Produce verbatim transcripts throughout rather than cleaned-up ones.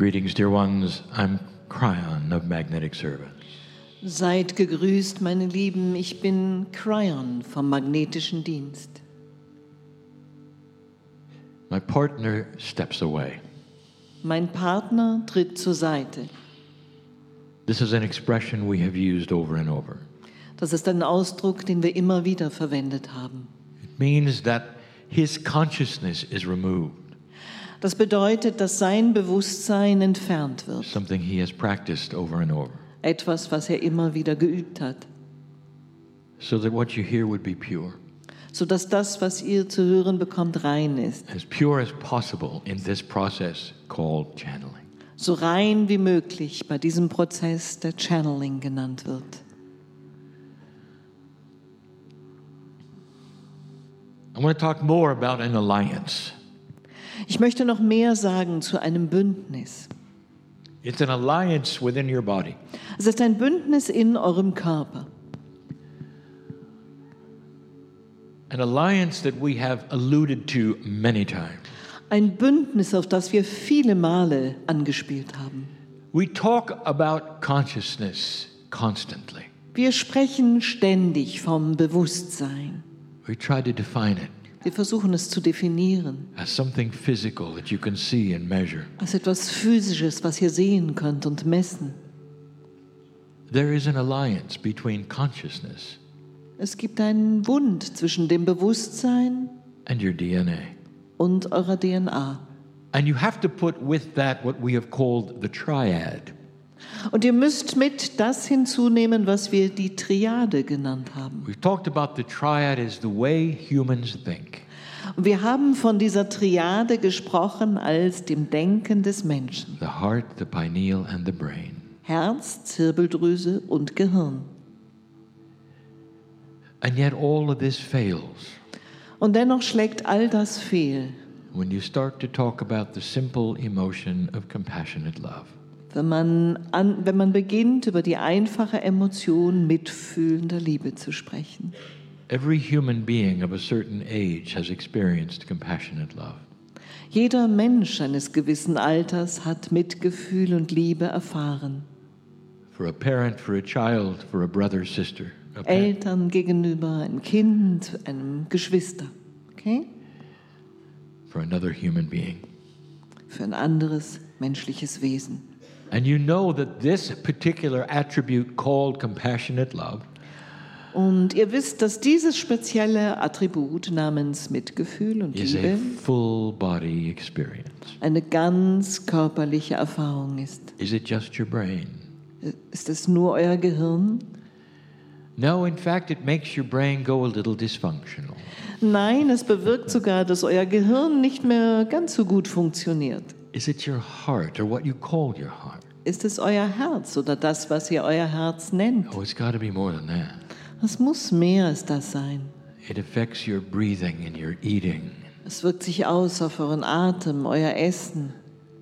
Greetings, dear ones. I'm Cryon of Magnetic Service. Seid gegrüßt, meine Lieben. Ich bin Cryon vom Magnetischen Dienst. My partner steps away. Mein Partner tritt zur Seite. This is an expression we have used over and over. Das ist ein Ausdruck, den wir immer wieder verwendet haben. It means that his consciousness is removed. Das bedeutet, dass sein Bewusstsein entfernt wird. Something he has practiced over and over. Etwas, was er immer wieder geübt hat. So that what you hear would be pure. Sodass das, was ihr zu hören bekommt, rein ist. As pure as possible in this process called channeling. So rein wie möglich bei diesem Prozess, der Channeling genannt wird. I want to talk more about an alliance. Ich möchte noch mehr sagen zu einem Bündnis. It's an alliance within your body. Es ist ein Bündnis in eurem Körper. An alliance that we have alluded to many times. Ein Bündnis, auf das wir viele Male angespielt haben. We talk about consciousness constantly. Wir sprechen ständig vom Bewusstsein. We try to define it Wir versuchen es zu definieren. as something physical that you can see and measure. Als etwas Physisches, was ihr sehen könnt und messen. There is an alliance between consciousness Es gibt einen Bund zwischen dem Bewusstsein and your D N A. und eurer D N A. And you have to put with that what we have called the triad. Und ihr müsst mit das hinzunehmen, was wir die Triade genannt haben. We've talked about the triad as the way humans think. Und wir haben von dieser Triade gesprochen als dem Denken des Menschen. The heart, the pineal, and the brain. Herz, Zirbeldrüse und Gehirn. And yet all of this fails Und dennoch schlägt all das fehl, when you start to talk about the simple emotion of compassionate love. wenn man, an, wenn man beginnt, über die einfache Emotion mitfühlender Liebe zu sprechen. Every human being of a certain age has experienced compassionate love. Jeder Mensch eines gewissen Alters hat Mitgefühl und Liebe erfahren. For a parent, for a child, for a brother, sister. A parent, Eltern gegenüber, ein Kind, einem Geschwister. Okay? for another human being. Für ein anderes menschliches Wesen. And you know that this particular attribute called compassionate love Und ihr wisst, dass dieses spezielle Attribut namens Mitgefühl und is a Liebe full body experience. eine ganz körperliche Erfahrung ist. Is it just your brain? Ist es nur euer Gehirn? No, in fact, it makes your brain go a little dysfunctional. Nein, es bewirkt sogar, dass euer Gehirn nicht mehr ganz so gut funktioniert. Is it your heart or what you call your heart? Ist es euer Herz oder das, was ihr euer Herz nennt? Oh, it's got to be more than that. Es muss mehr als das sein. It affects your breathing and your eating. Es wirkt sich aus auf euren Atem, euer Essen.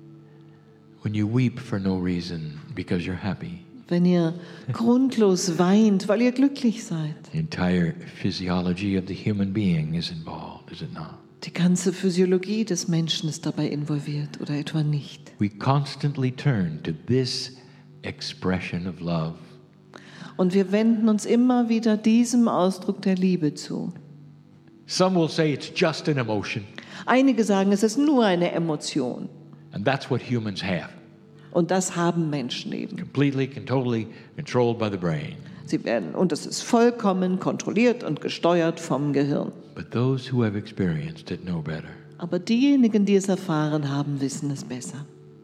When you weep for no reason because you're happy, Wenn ihr grundlos weint, weil ihr glücklich seid. the entire physiology of the human being is involved, is it not? Die ganze Physiologie des Menschen ist dabei involviert oder etwa nicht. We constantly turn to this expression of love. Und wir wenden uns immer wieder diesem Ausdruck der Liebe zu. Some will say it's just an emotion, Einige sagen, es ist nur eine Emotion. and that's what humans have. Und das haben Menschen eben. Completely and totally controlled by the brain. Sie werden, und es ist vollkommen kontrolliert und gesteuert vom Gehirn. But those who have experienced it know better. Aber diejenigen, die es erfahren haben, wissen es besser.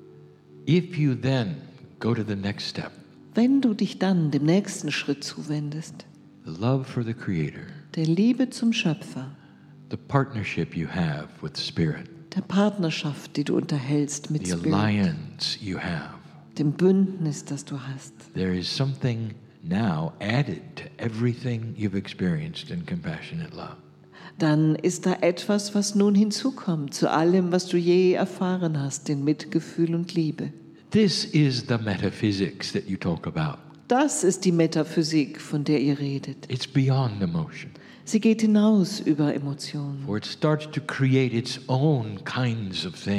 If you then go to the next step, Wenn du dich dann dem nächsten Schritt zuwendest, the love for the Creator, der Liebe zum Schöpfer, the partnership you have with Spirit, der Partnerschaft, die du unterhältst mit the Spirit, alliance you have, dem Bündnis, das du hast, there is something now added to everything you've experienced in compassionate love. dann ist da etwas, was nun hinzukommt zu allem, was du je erfahren hast, in Mitgefühl und Liebe. This is the metaphysics that you talk about. Das ist die Metaphysik, von der ihr redet. It's beyond emotion. Sie geht hinaus über Emotionen. For it starts to create its own kinds of things.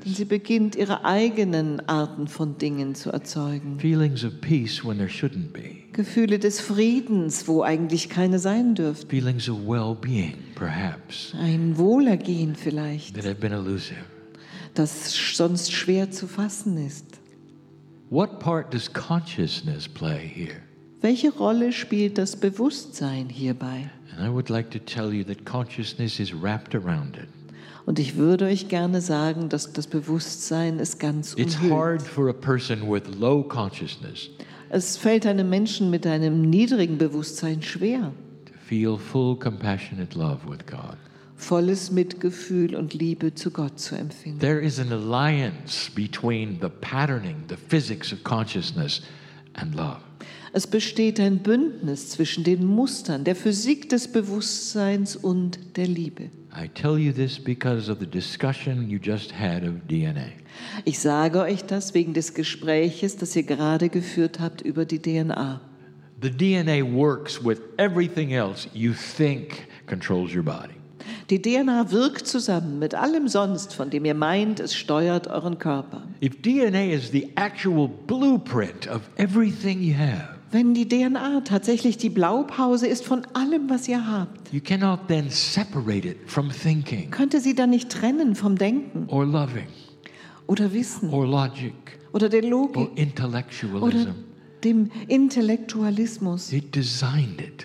Denn sie beginnt, ihre eigenen Arten von Dingen zu erzeugen. Feelings of peace when there shouldn't be. Gefühle des Friedens, wo eigentlich keine sein dürften. Feelings of well-being, perhaps, Ein Wohlergehen vielleicht, that have been elusive. das sonst schwer zu fassen ist. What part does consciousness play here? Welche Rolle spielt das Bewusstsein hierbei? And I would like to tell you that consciousness is wrapped around it. Und ich würde euch gerne sagen, dass das Bewusstsein es ganz It's hard umhüllt. for a person with low consciousness Es fällt einem Menschen mit einem niedrigen Bewusstsein schwer, to feel full compassionate love with God. volles Mitgefühl und Liebe zu Gott zu empfinden. There is an alliance between the patterning, the physics of consciousness, and love. Es besteht ein Bündnis zwischen den Mustern der Physik des Bewusstseins und der Liebe. I tell you this because of the discussion you just had of D N A. Ich sage euch das wegen des Gespräches, das ihr gerade geführt habt über die D N A. The D N A works with everything else you think controls your body. Die D N A wirkt zusammen mit allem sonst, von dem ihr meint, es steuert euren Körper. If D N A is the actual blueprint of everything you have, Wenn die D N A tatsächlich die Blaupause ist von allem, was ihr habt, you cannot then separate it from thinking könnt ihr sie dann nicht trennen vom Denken or loving oder Wissen or logic oder der or Logik oder intellectualism. dem Intellektualismus. It designed it.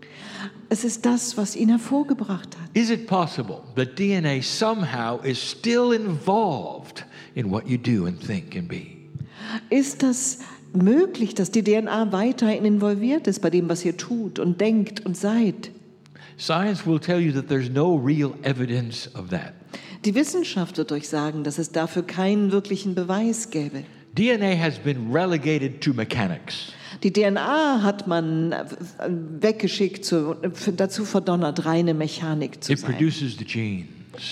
Es ist das, was ihn hervorgebracht hat. Is it possible that D N A somehow is still involved in what you do and think and be? Ist das möglich, dass die D N A weiterhin involviert ist bei dem, was ihr tut und denkt und seid? Science will tell you that there's no real evidence of that. Die Wissenschaft wird euch sagen, dass es dafür keinen wirklichen Beweis gäbe. D N A has been relegated to mechanics. Die D N A hat man weggeschickt, zu, dazu verdonnert, reine Mechanik zu It sein. produces the genes.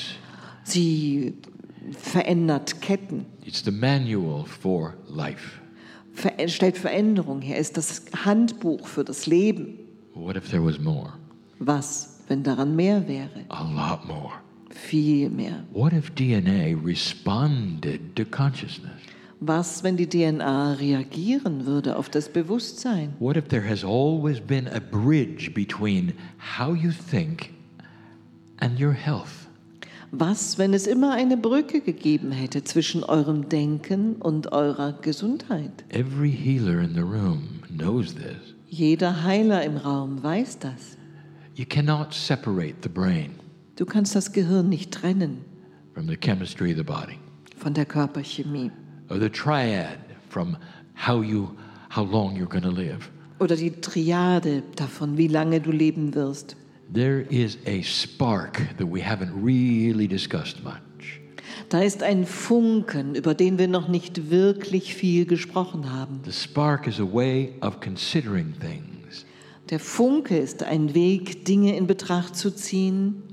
Sie verändert Ketten, It's the manual for life. ver stellt Veränderung her, ist das Handbuch für das Leben. What if there was more? Was, wenn daran mehr wäre? A lot more. Viel mehr. What if D N A responded to consciousness? Was, wenn die D N A reagieren würde auf das Bewusstsein? What if there has always been a bridge between how you think and your health? Was, wenn es immer eine Brücke gegeben hätte zwischen eurem Denken und eurer Gesundheit? Every healer in the room knows this. Jeder Heiler im Raum weiß das. You cannot separate the brain Du kannst das Gehirn nicht trennen from the chemistry of the body, von der Körperchemie or the triad from how you, how long you're going to live. oder die Triade davon, wie lange du leben wirst. There is a spark that we haven't really discussed much. Da ist ein Funken, über den wir noch nicht wirklich viel gesprochen haben. The spark is a way of considering things. Der Funke ist ein Weg, Dinge in Betracht zu ziehen.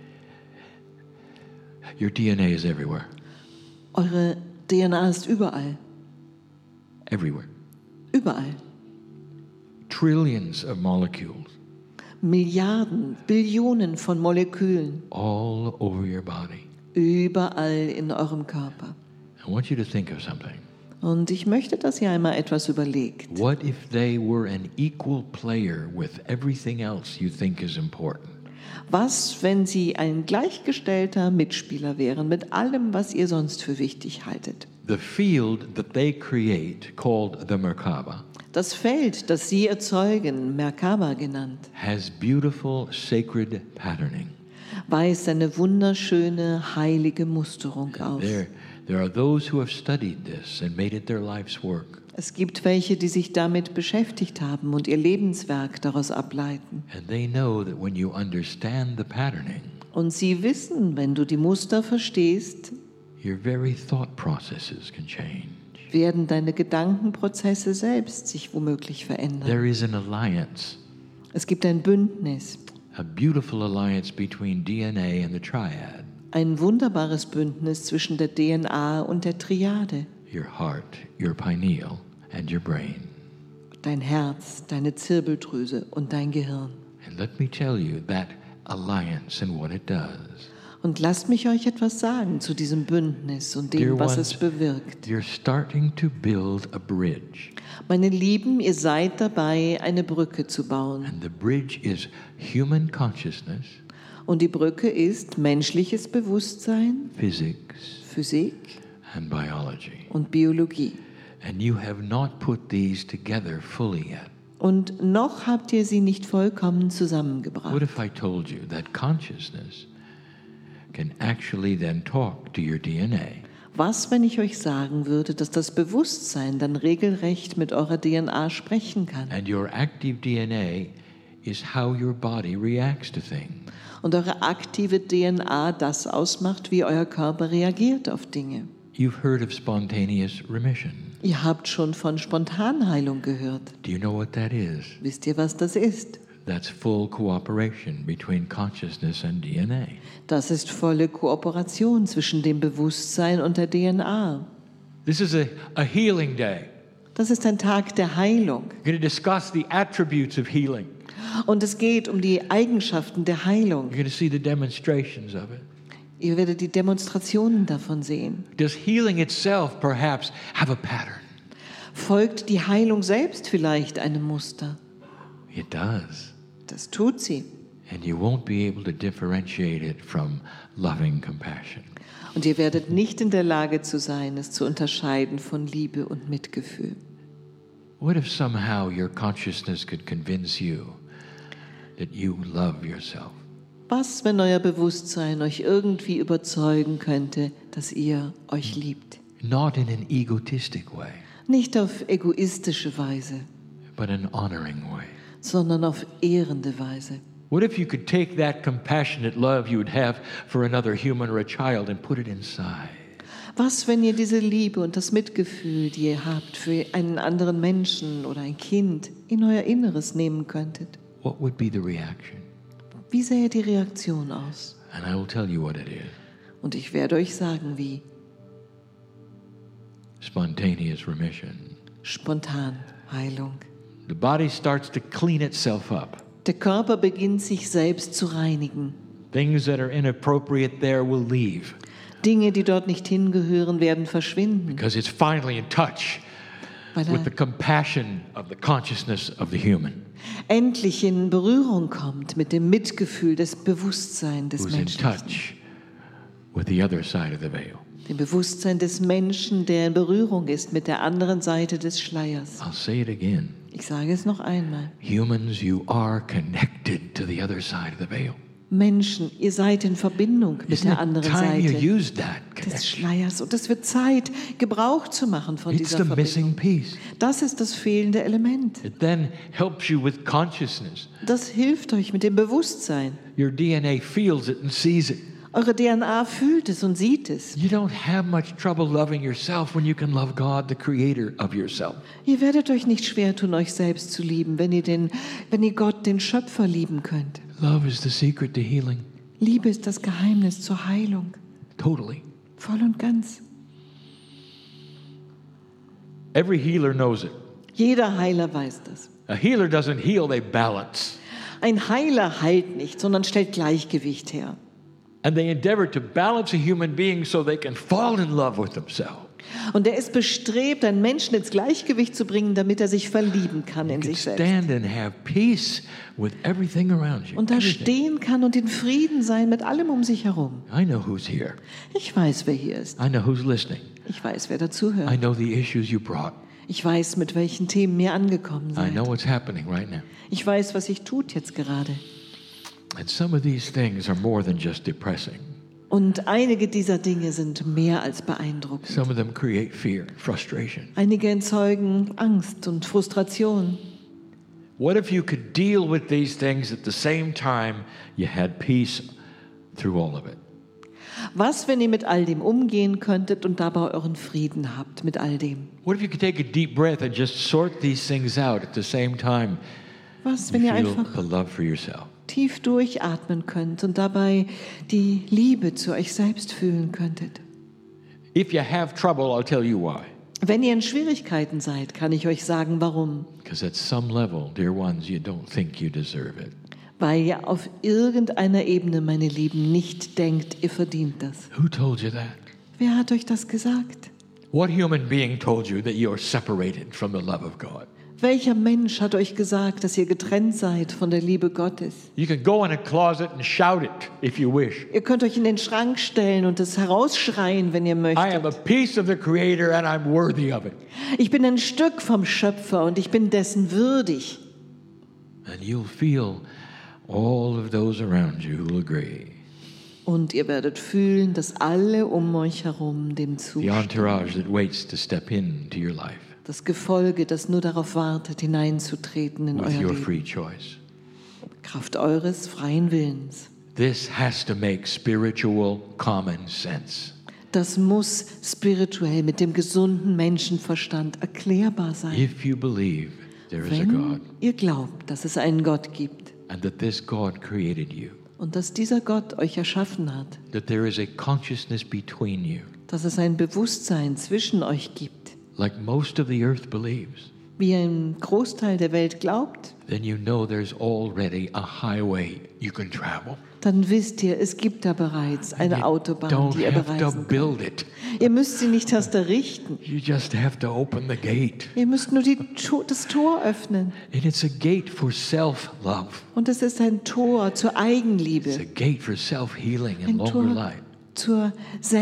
Your D N A is everywhere. Eure D N A ist überall. Everywhere. Überall. Trillions of molecules Milliarden, Billionen von Molekülen. all over your body. Überall in eurem Körper. I want you to think of something. Und ich möchte, dass ihr einmal etwas überlegt. What if they were an equal player with everything else you think is important? Was, wenn sie ein gleichgestellter Mitspieler wären mit allem, was ihr sonst für wichtig haltet? The field that they create, called the Merkaba, Das Feld, das sie erzeugen, Merkaba genannt, has beautiful sacred patterning. weist eine wunderschöne, heilige Musterung auf. There, there are those who have studied this and made it their life's work. Es gibt welche, die sich damit beschäftigt haben und ihr Lebenswerk daraus ableiten. And they know that when you understand the patterning, Und sie wissen, wenn du die Muster verstehst, your very thought processes can change. werden deine Gedankenprozesse selbst sich womöglich verändern. There is an alliance, Es gibt ein Bündnis, a beautiful alliance between D N A and the triad, ein wunderbares Bündnis zwischen der D N A und der Triade. your heart, your pineal, and your brain. Dein Herz, deine Zirbeldrüse und dein Gehirn. And let me tell you that alliance and what it does. Und lasst mich euch etwas sagen zu diesem Bündnis und dem, Dear was ones, es bewirkt. you're starting to build a bridge. Meine Lieben, ihr seid dabei, eine Brücke zu bauen. And the bridge is human consciousness, Und die Brücke ist menschliches Bewusstsein, physics, Physik and biology. und Biologie. And you have not put these together fully yet. Und noch habt ihr sie nicht vollkommen What zusammengebracht. if I told you that consciousness can actually then talk to your D N A? Was, wenn ich euch sagen würde, dass das Bewusstsein dann regelrecht mit eurer D N A sprechen kann? And your active D N A is how your body reacts to things. Und eure aktive D N A das ausmacht, wie euer Körper reagiert auf Dinge. You've heard of spontaneous remission. Ihr habt schon von Spontanheilung gehört. Do you know what that is? Wisst ihr, was das ist? That's full cooperation between consciousness and D N A. Das ist volle Kooperation zwischen dem Bewusstsein und der D N A. This is a, a healing day. Das ist ein Tag der Heilung. We're going to discuss the attributes of healing. Und es geht um die Eigenschaften der Heilung. You're going to see the demonstrations of it. Ihr werdet die Demonstrationen davon sehen. Does healing itself perhaps have a pattern? Folgt die Heilung selbst vielleicht einem Muster? It does. Das tut sie. And you won't be able to differentiate it from loving compassion. Und ihr werdet nicht in der Lage zu sein, es zu unterscheiden von Liebe und Mitgefühl. What if somehow your consciousness could convince you that you love yourself? Was, wenn euer Bewusstsein euch irgendwie überzeugen könnte, dass ihr euch liebt? Not in an egotistic way, Nicht auf egoistische Weise, but an honoring way. sondern auf ehrende Weise. What if you could take that compassionate love you would have for another human or a child and put it inside? Was, wenn ihr diese Liebe und das Mitgefühl, die ihr habt für einen anderen Menschen oder ein Kind, in euer Inneres nehmen könntet? What would be the reaction? Wie sähe die Reaktion aus? And I will tell you what it is. Und ich werde euch sagen, wie. Spontaneous remission. Spontan Heilung. The body starts to clean itself up. Der Körper beginnt sich selbst zu reinigen. Things that are inappropriate there will leave Dinge, die dort nicht hingehören, werden verschwinden, because it's finally in touch weil with the er compassion of the consciousness of the human endlich in Berührung kommt mit dem Mitgefühl des Bewusstseins des who's in Menschen. touch with the other side of the veil. Dem Bewusstsein des Menschen, der in Berührung ist mit der anderen Seite des Schleiers. I'll say it again. Ich sage es noch einmal. Humans, you are connected to the other side of the veil. Menschen, ihr seid in Verbindung mit Isn't der it anderen time you Seite used that des connection? Schleiers. Und es wird Zeit, Gebrauch zu machen von It's dieser the missing Verbindung. piece. Das ist das fehlende Element. It then helps you with consciousness. Das hilft euch mit dem Bewusstsein. Your D N A feels it and sees it. Eure D N A fühlt es und sieht es. You don't have much trouble loving yourself when you can love God, the creator of yourself. Ihr werdet euch nicht schwer tun, euch selbst zu lieben, wenn ihr, den, wenn ihr Gott, den Schöpfer, lieben könnt. Love is the secret to healing. Liebe ist das Geheimnis zur Heilung. Totally. Voll und ganz. Every healer knows it. Jeder Heiler weiß das. A healer doesn't heal, they balance. Ein Heiler heilt nicht, sondern stellt Gleichgewicht her. And they endeavor to balance a human being so they can fall in love with themselves. Und er ist bestrebt, einen Menschen ins Gleichgewicht zu bringen, damit er sich verlieben kann in You can sich selbst. stand and have peace with everything around you. Und da Everything. stehen kann und in Frieden sein mit allem um sich herum. I know who's here. Ich weiß, wer hier ist. I know who's listening. Ich weiß, wer dazuhört. I know the issues you brought. Ich weiß, mit welchen Themen ihr angekommen I seid. know what's happening right now. Ich weiß, was sich tut jetzt gerade. And some of these things are more than just depressing. Und einige dieser Dinge sind mehr als beeindruckend. Some of them create fear, frustration. Einige erzeugen Angst und Frustration. What if you could deal with these things at the same time you had peace through all of it? Was, wenn ihr mit all dem umgehen könntet und dabei euren Frieden habt mit all dem? What if you could take a deep breath and just sort these things out at the same time Was, you wenn ihr feel einfach the love for yourself? tief durchatmen könnt und dabei die Liebe zu euch selbst fühlen könntet? If you have trouble, I'll tell you why. Wenn ihr in Schwierigkeiten seid, kann ich euch sagen, warum. Because at some level, dear ones, you don't think you deserve it. weil ihr auf irgendeiner Ebene, meine Lieben, nicht denkt, ihr verdient das. Who told you that? Wer hat euch das gesagt? What human being told you that you are separated from the love of God? Welcher Mensch hat euch gesagt, dass ihr getrennt seid von der Liebe Gottes? You can go in a closet and shout it if you wish. Ihr könnt euch in den Schrank stellen und es herausschreien, wenn ihr I am a möchtet. piece of the Creator and I'm worthy of it. Ich bin ein Stück vom Schöpfer und ich bin dessen würdig. And you'll feel all of those around you who agree. Und ihr werdet fühlen, dass alle um euch herum dem The zustimmen. entourage that waits to step into your life Das Gefolge, das nur darauf wartet, hineinzutreten in with euer your Leben. free choice. Kraft eures freien Willens. This has to make spiritual common sense. Das muss spirituell mit dem gesunden Menschenverstand erklärbar sein. If you believe there is a Wenn God ihr glaubt, dass es einen Gott gibt and that this God created you, und dass dieser Gott euch erschaffen hat, that there is a consciousness between you, dass es ein Bewusstsein zwischen euch gibt, like most of the earth believes, wie ein Großteil der Welt glaubt, then you know there's already a highway you can travel. dann wisst ihr, es gibt da bereits eine You Autobahn, don't die ihr have to bereisen könnt. build it. Ihr müsst sie nicht erst errichten. You just have to open the gate. Ihr müsst nur die, To- das Tor öffnen. And it's a gate for self-love. Und es ist ein Tor zur It's a Eigenliebe, gate for self-healing and ein longer Tor life. zur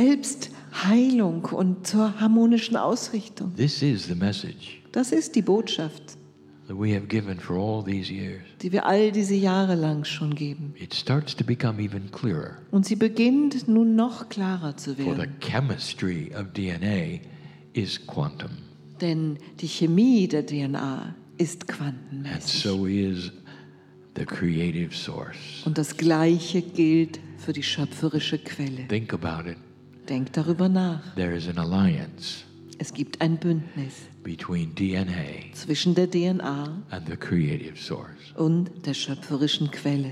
Selbstheilung und zur harmonischen Ausrichtung. This is the message Das ist die Botschaft, that we have given for all these years. die wir all diese Jahre lang schon geben. It starts to become even clearer, Und sie beginnt nun noch klarer zu for the werden. chemistry of D N A is quantum, Denn die Chemie der D N A ist and quantenmäßig. so is the creative source. Und das Gleiche gilt für die schöpferische Quelle. Think about it. Denkt darüber nach. There is an alliance Es gibt ein Bündnis between D N A zwischen der D N A and the creative source. und der schöpferischen Quelle.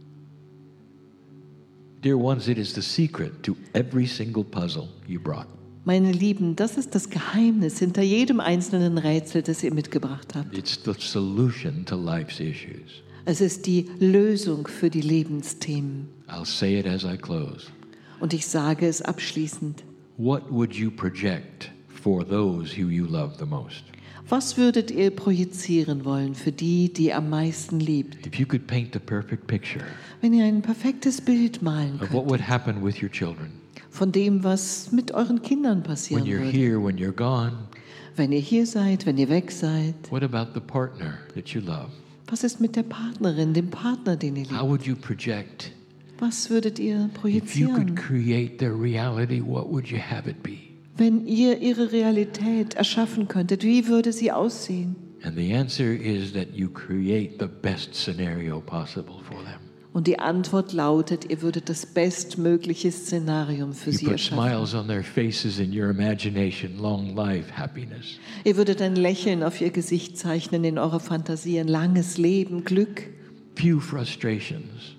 Dear ones, it is the secret to every single puzzle you brought. Meine Lieben, das ist das Geheimnis hinter jedem einzelnen Rätsel, das ihr mitgebracht habt. It's the solution to life's issues. Es ist die Lösung für die Lebensthemen. I'll say it as I close. Und ich sage es abschließend. What would you project for those who you love the most? Was würdet ihr projizieren wollen für die, die ihr am meisten liebt? If you could paint the perfect picture Wenn ihr ein perfektes Bild malen of what könnt would happen with your children von dem, was mit euren Kindern when passieren you're würde. here, when you're gone, Wenn ihr hier seid, wenn ihr weg seid. what about the partner that you love? Was ist mit der Partnerin, dem Partner, den ihr How liebt? would you project? Was würdet ihr If you could projizieren? create their reality, what would you have it be? Wenn ihr ihre Realität erschaffen könntet, wie würde sie aussehen? And the answer is that you create the best scenario possible for them. Und die Antwort lautet, ihr würdet das bestmögliche Szenarium für You sie put erschaffen. smiles on their faces in your imagination, long life, happiness. Ihr würdet ein Lächeln auf ihr Gesicht zeichnen in eurer Fantasie, ein langes Leben, Glück, Few frustrations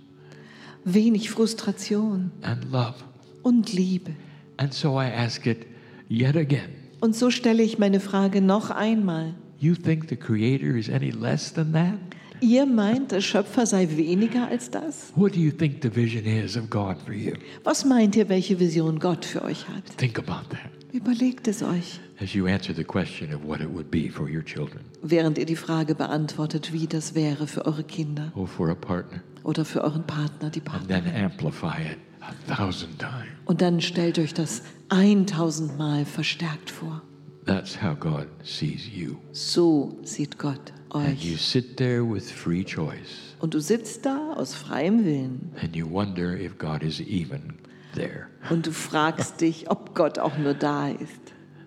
wenig Frustration and love. und Liebe. And so I ask it yet again. Und so stelle ich meine Frage noch einmal. You think the Creator is any less than that? Ihr meint, der Schöpfer sei weniger als das? What do you think the vision is of God for you? Was meint ihr, welche Vision Gott für euch hat? Think about that Überlegt es euch, as you answer the question of what it would be for your children während ihr die Frage beantwortet, wie das wäre für eure Kinder or for a partner, oder für euren Partner, die and then Partnerin. amplify it a thousand times. Und dann stellt euch das eintausendmal verstärkt vor. That's how God sees you. So sieht Gott And you euch. sit there with free choice, Und du sitzt da aus freiem Willen and you wonder if God is even there. und du fragst dich, ob Gott auch nur da ist.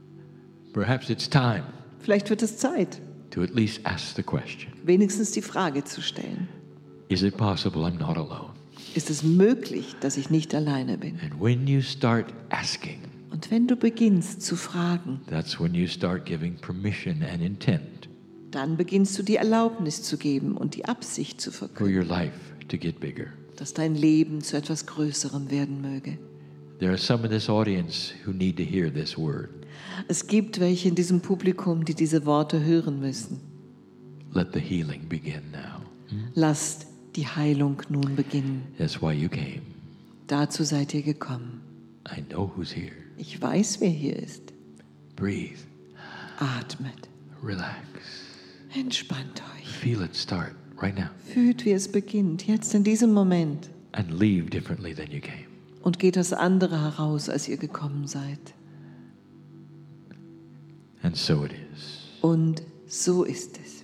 Perhaps it's time Vielleicht wird es Zeit, to at least ask the question, wenigstens die Frage zu stellen. is it possible I'm not alone? Ist es möglich, dass ich nicht alleine bin? And when you start asking, Und wenn du beginnst zu fragen, that's when you start giving permission and intent dann beginnst du die Erlaubnis zu geben und die Absicht zu for verkünden, your life to get bigger. dass dein Leben zu etwas Größerem werden möge. There are some in this audience who need to hear this word. Es gibt welche in diesem Publikum, die diese Worte hören müssen. Let the healing begin now. Lasst die Heilung nun beginnen. That's why you came. Dazu seid ihr gekommen. I know who's here. Ich weiß, wer hier ist. Breathe. Atmet. Relax. Entspannt euch. Feel it start right now. Fühlt, wie es beginnt, jetzt in diesem Moment. And leave differently than you came. Und geht das andere heraus, als ihr gekommen seid. And so it is. Und so ist es.